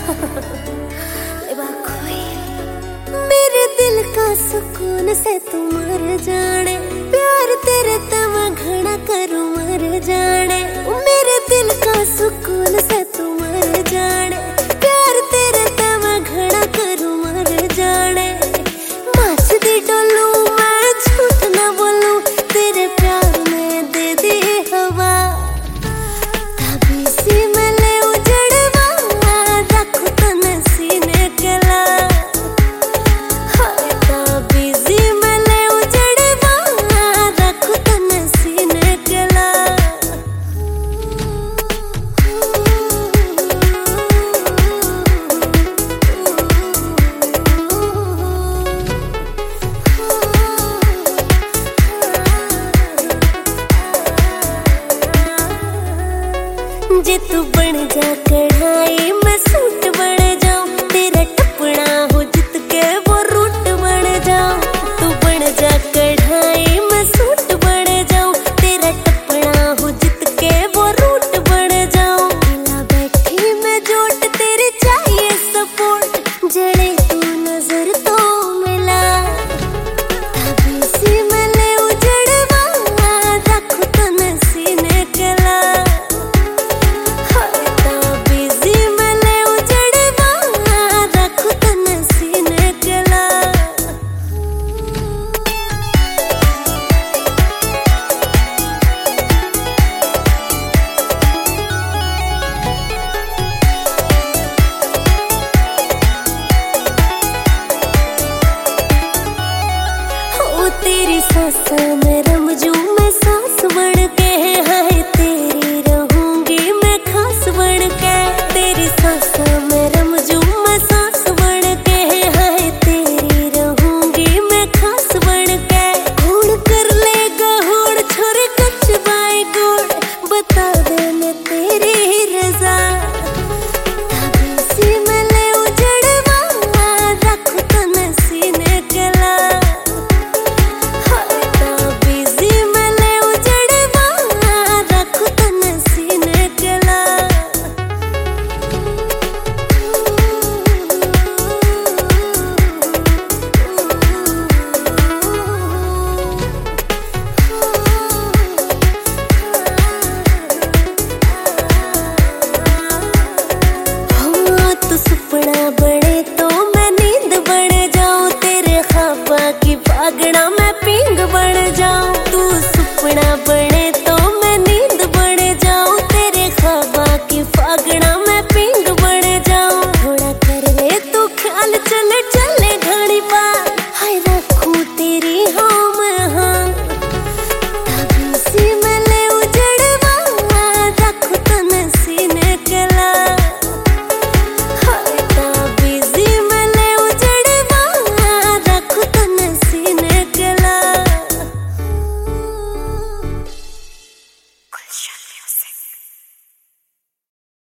मेरे दिल का सुकून से तू मर जाने, प्यार तेरे तम घना करूं मर जाने। मेरे दिल का सुकून से तू मर जाने, प्यार तेरे तम घना करूं मर जाने। माच दी डोलू मैं झूठ ना बोलूं, तेरे प्यार में दे दी हवा। ताबीज़ी में ले उजड़वा, रखूं तने सीने गला। हाय ताबीज़ी में ले उजड़वा, रखूं तने सीने गला। जे तू बन जा कढ़ाई मैं सूट बन जाऊं, तेरा टपना हो जित के वो रूट बन जाऊं। तू बन जा कढ़ाई मैं सूट बन जाऊं, तेरा टपना हो जित के वो रूट बन जाऊं। मिला बैठी मैं जोट तेरे चाहिए सपोर्ट, जड़े तू नजर तो मिला। ताबीज़ी में ले उजड़वा, रखूं तने सीने गला। तेरी सांसा में रमजू मैं सांस बन के, हाय तेरी रहूंगी मैं खास बन के। तेरी सांसा में रमजू मैं सांस बन के, हाय तेरी रहूंगी मैं खास बन के। कौन कर लेगा होड़ छोरे कच्च बाई गोड़, बता दे मैं तेरी रजा। ताबीज़ी में ले उजड़वा, रखूं तने सीने गला। सुपना बने तो मैं नींद बन जाऊं, तेरे ख्वाबा की पागड़ा मैं पींग बन जाऊं। तू सुपना बने तो मैं नींद बन जाऊं, तेरे ख्वाबा की पागड़ा